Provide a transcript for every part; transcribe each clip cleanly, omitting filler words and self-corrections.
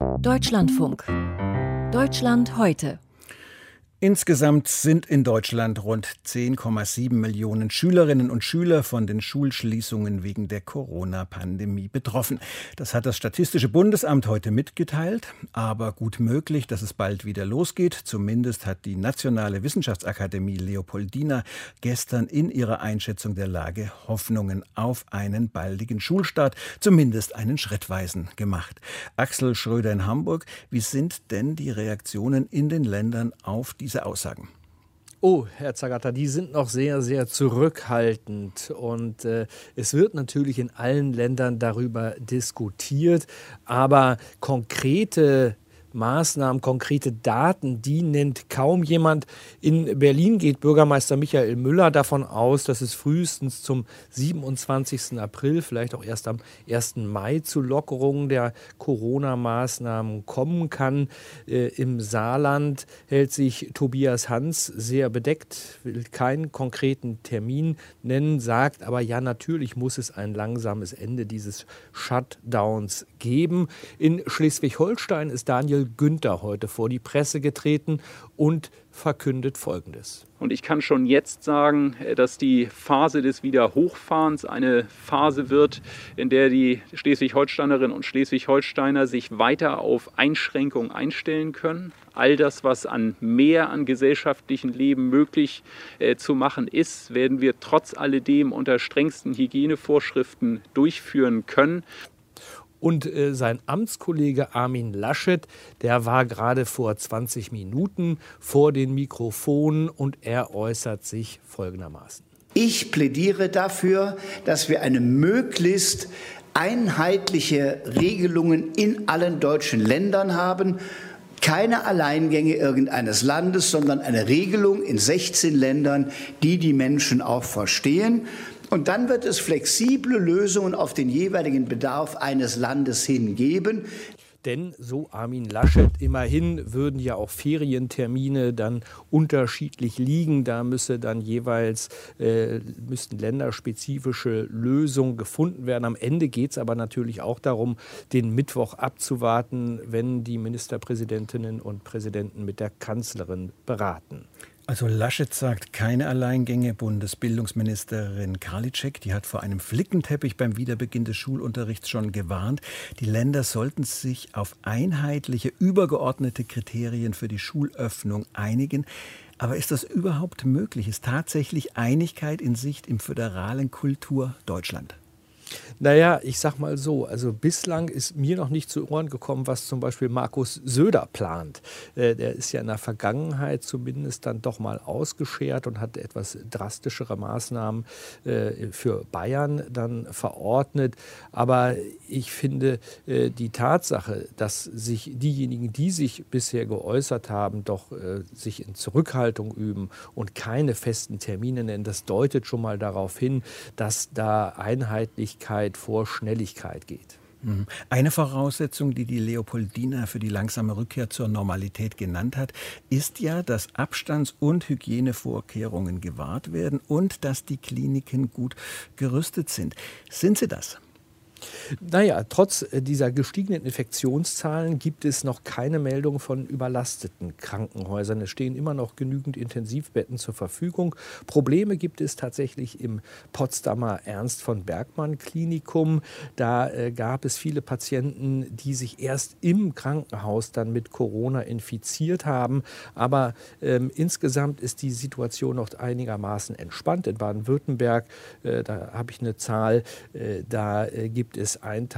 Deutschlandfunk. Deutschland heute. Insgesamt sind in Deutschland rund 10,7 Millionen Schülerinnen und Schüler von den Schulschließungen wegen der Corona-Pandemie betroffen. Das hat das Statistische Bundesamt heute mitgeteilt. Aber gut möglich, dass es bald wieder losgeht. Zumindest hat die Nationale Wissenschaftsakademie Leopoldina gestern in ihrer Einschätzung der Lage Hoffnungen auf einen baldigen Schulstart, zumindest einen schrittweisen, gemacht. Axel Schröder in Hamburg, wie sind denn die Reaktionen in den Ländern auf diese Aussagen? Oh, Herr Zagatta, die sind noch sehr, sehr zurückhaltend. Und es wird natürlich in allen Ländern darüber diskutiert. Aber konkrete Maßnahmen, konkrete Daten, die nennt kaum jemand. In Berlin geht Bürgermeister Michael Müller davon aus, dass es frühestens zum 27. April, vielleicht auch erst am 1. Mai zu Lockerungen der Corona-Maßnahmen kommen kann. Im Saarland hält sich Tobias Hans sehr bedeckt, will keinen konkreten Termin nennen, sagt aber, ja, natürlich muss es ein langsames Ende dieses Shutdowns geben. In Schleswig-Holstein ist Daniel Günther heute vor die Presse getreten und verkündet Folgendes. Und ich kann schon jetzt sagen, dass die Phase des Wiederhochfahrens eine Phase wird, in der die Schleswig-Holsteinerinnen und Schleswig-Holsteiner sich weiter auf Einschränkungen einstellen können. All das, was an mehr an gesellschaftlichem Leben möglich zu machen ist, werden wir trotz alledem unter strengsten Hygienevorschriften durchführen können. Und sein Amtskollege Armin Laschet, der war gerade vor 20 Minuten vor den Mikrofonen und er äußert sich folgendermaßen. Ich plädiere dafür, dass wir eine möglichst einheitliche Regelungen in allen deutschen Ländern haben. Keine Alleingänge irgendeines Landes, sondern eine Regelung in 16 Ländern, die die Menschen auch verstehen. Und dann wird es flexible Lösungen auf den jeweiligen Bedarf eines Landes hingeben. Denn, so Armin Laschet, immerhin würden ja auch Ferientermine dann unterschiedlich liegen. Da müsste dann jeweils müssten länderspezifische Lösungen gefunden werden. Am Ende geht es aber natürlich auch darum, den Mittwoch abzuwarten, wenn die Ministerpräsidentinnen und Präsidenten mit der Kanzlerin beraten. Also Laschet sagt keine Alleingänge. Bundesbildungsministerin Karliczek, die hat vor einem Flickenteppich beim Wiederbeginn des Schulunterrichts schon gewarnt. Die Länder sollten sich auf einheitliche, übergeordnete Kriterien für die Schulöffnung einigen. Aber ist das überhaupt möglich? Ist tatsächlich Einigkeit in Sicht im föderalen Kultur Deutschland? Naja, ich sag mal so, also bislang ist mir noch nicht zu Ohren gekommen, was zum Beispiel Markus Söder plant. Der ist ja in der Vergangenheit zumindest dann doch mal ausgeschert und hat etwas drastischere Maßnahmen für Bayern dann verordnet. Aber ich finde die Tatsache, dass sich diejenigen, die sich bisher geäußert haben, doch sich in Zurückhaltung üben und keine festen Termine nennen, das deutet schon mal darauf hin, dass da Einheitlichkeit vor Schnelligkeit geht. Eine Voraussetzung, die die Leopoldina für die langsame Rückkehr zur Normalität genannt hat, ist ja, dass Abstands- und Hygienevorkehrungen gewahrt werden und dass die Kliniken gut gerüstet sind. Sind sie das? Naja, trotz dieser gestiegenen Infektionszahlen gibt es noch keine Meldung von überlasteten Krankenhäusern. Es stehen immer noch genügend Intensivbetten zur Verfügung. Probleme gibt es tatsächlich im Potsdamer Ernst von Bergmann Klinikum. Da gab es viele Patienten, die sich erst im Krankenhaus dann mit Corona infiziert haben. Aber insgesamt ist die Situation noch einigermaßen entspannt. In Baden-Württemberg, da habe ich eine Zahl, da gibt es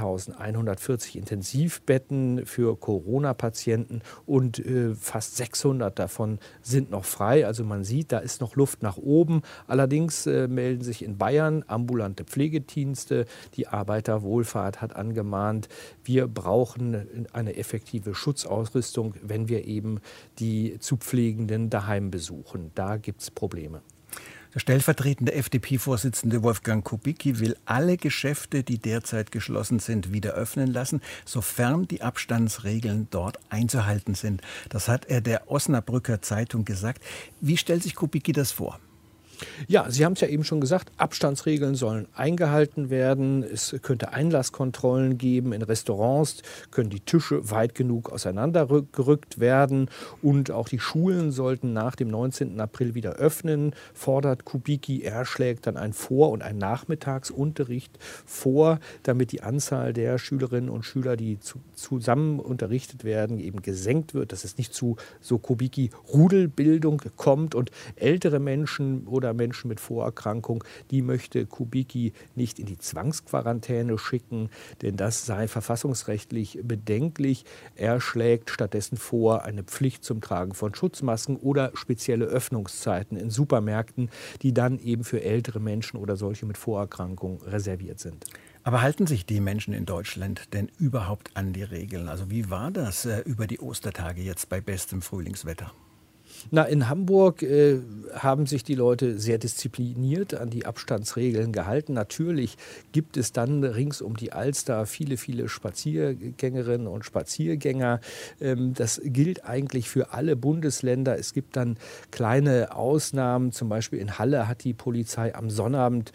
1140 Intensivbetten für Corona-Patienten und fast 600 davon sind noch frei. Also man sieht, da ist noch Luft nach oben. Allerdings melden sich in Bayern ambulante Pflegedienste. Die Arbeiterwohlfahrt hat angemahnt, wir brauchen eine effektive Schutzausrüstung, wenn wir eben die zu Pflegenden daheim besuchen. Da gibt es Probleme. Der stellvertretende FDP-Vorsitzende Wolfgang Kubicki will alle Geschäfte, die derzeit geschlossen sind, wieder öffnen lassen, sofern die Abstandsregeln dort einzuhalten sind. Das hat er der Osnabrücker Zeitung gesagt. Wie stellt sich Kubicki das vor? Ja, Sie haben es ja eben schon gesagt, Abstandsregeln sollen eingehalten werden. Es könnte Einlasskontrollen geben. In Restaurants können die Tische weit genug auseinandergerückt werden. Und auch die Schulen sollten nach dem 19. April wieder öffnen, fordert Kubicki. Er schlägt dann einen Vor- und einen Nachmittagsunterricht vor, damit die Anzahl der Schülerinnen und Schüler, die zusammen unterrichtet werden, eben gesenkt wird, dass es nicht zu so Kubicki-Rudelbildung kommt. Und ältere Menschen oder Menschen mit Vorerkrankung, die möchte Kubicki nicht in die Zwangsquarantäne schicken, denn das sei verfassungsrechtlich bedenklich. Er schlägt stattdessen vor, eine Pflicht zum Tragen von Schutzmasken oder spezielle Öffnungszeiten in Supermärkten, die dann eben für ältere Menschen oder solche mit Vorerkrankung reserviert sind. Aber halten sich die Menschen in Deutschland denn überhaupt an die Regeln? Also wie war das über die Ostertage jetzt bei bestem Frühlingswetter? Na, in Hamburg haben sich die Leute sehr diszipliniert an die Abstandsregeln gehalten. Natürlich gibt es dann rings um die Alster viele, viele Spaziergängerinnen und Spaziergänger. Das gilt eigentlich für alle Bundesländer. Es gibt dann kleine Ausnahmen. Zum Beispiel in Halle hat die Polizei am Sonnabend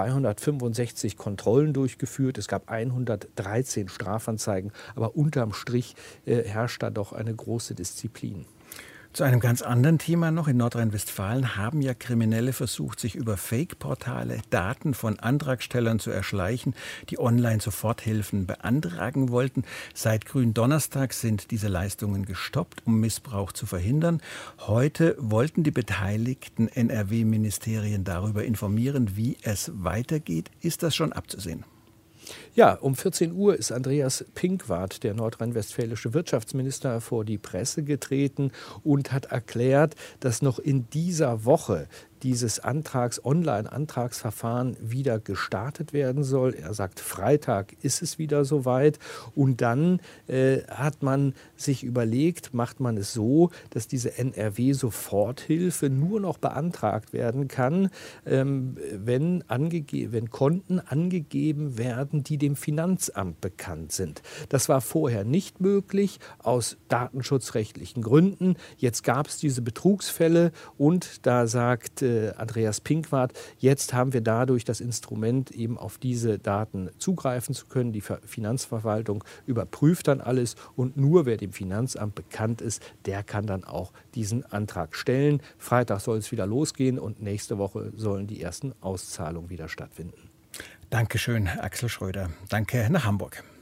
265 Kontrollen durchgeführt. Es gab 113 Strafanzeigen. Aber unterm Strich herrscht da doch eine große Disziplin. Zu einem ganz anderen Thema noch. In Nordrhein-Westfalen haben ja Kriminelle versucht, sich über Fake-Portale Daten von Antragstellern zu erschleichen, die online Soforthilfen beantragen wollten. Seit Gründonnerstag sind diese Leistungen gestoppt, um Missbrauch zu verhindern. Heute wollten die beteiligten NRW-Ministerien darüber informieren, wie es weitergeht. Ist das schon abzusehen? Ja, um 14 Uhr ist Andreas Pinkwart, der nordrhein-westfälische Wirtschaftsminister, vor die Presse getreten und hat erklärt, dass noch in dieser Woche dieses Online-Antragsverfahren wieder gestartet werden soll. Er sagt, Freitag ist es wieder soweit. Und dann hat man sich überlegt, macht man es so, dass diese NRW-Soforthilfe nur noch beantragt werden kann, wenn Konten angegeben werden, die dem Finanzamt bekannt sind. Das war vorher nicht möglich aus datenschutzrechtlichen Gründen. Jetzt gab es diese Betrugsfälle und da sagt Andreas Pinkwart, jetzt haben wir dadurch das Instrument, eben auf diese Daten zugreifen zu können. Die Finanzverwaltung überprüft dann alles und nur wer dem Finanzamt bekannt ist, der kann dann auch diesen Antrag stellen. Freitag soll es wieder losgehen und nächste Woche sollen die ersten Auszahlungen wieder stattfinden. Dankeschön, Axel Schröder. Danke nach Hamburg.